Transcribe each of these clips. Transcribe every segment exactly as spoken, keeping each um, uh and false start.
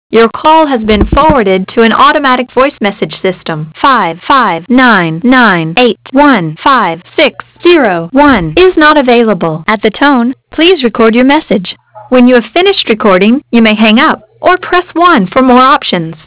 Your call has been forwarded to an automatic voice message system. five five nine nine eight one five six zero one is not available. At the tone, please record your message. When you have finished recording, you may hang up or press one for more options.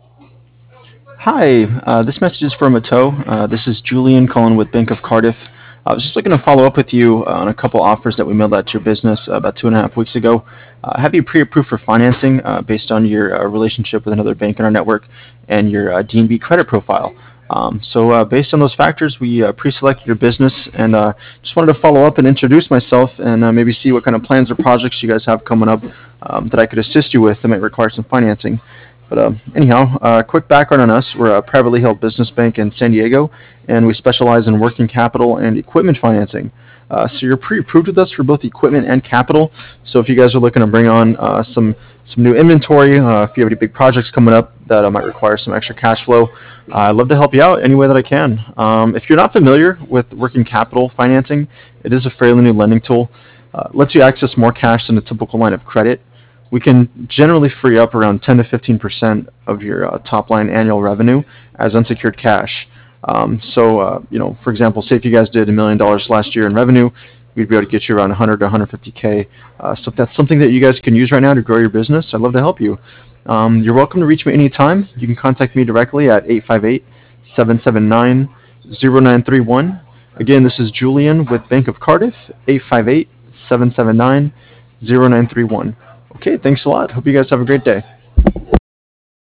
Hi, uh, this message is for Mato. Uh, this is Julian calling with Bank of Cardiff. I was just looking to follow up with you uh, on a couple offers that we mailed out to your business uh, about two and a half weeks ago. Uh, have you pre-approved for financing uh, based on your uh, relationship with another bank in our network and your uh, D N B credit profile? Um, so uh, based on those factors, we uh, pre-selected your business and uh, just wanted to follow up and introduce myself and uh, maybe see what kind of plans or projects you guys have coming up um, that I could assist you with that might require some financing. But uh, anyhow, uh, quick background on us. We're a privately held business bank in San Diego, and we specialize in working capital and equipment financing. Uh, so you're pre-approved with us for both equipment and capital. So if you guys are looking to bring on uh, some some new inventory, uh, if you have any big projects coming up that uh, might require some extra cash flow, uh, I'd love to help you out any way that I can. Um, if you're not familiar with working capital financing, it is a fairly new lending tool. Uh, lets you access more cash than a typical line of credit. We can generally free up around ten to fifteen percent of your uh, top line annual revenue as unsecured cash. Um, so, uh, you know, for example, say if you guys did a million dollars last year in revenue, we'd be able to get you around one hundred to one hundred fifty K. Uh, so if that's something that you guys can use right now to grow your business, I'd love to help you. Um, you're welcome to reach me anytime. You can contact me directly at eight five eight, seven seven nine, zero nine three one. Again, this is Julian with Bank of Cardiff, eight five eight, seven seven nine, zero nine three one. Okay, thanks a lot. Hope you guys have a great day.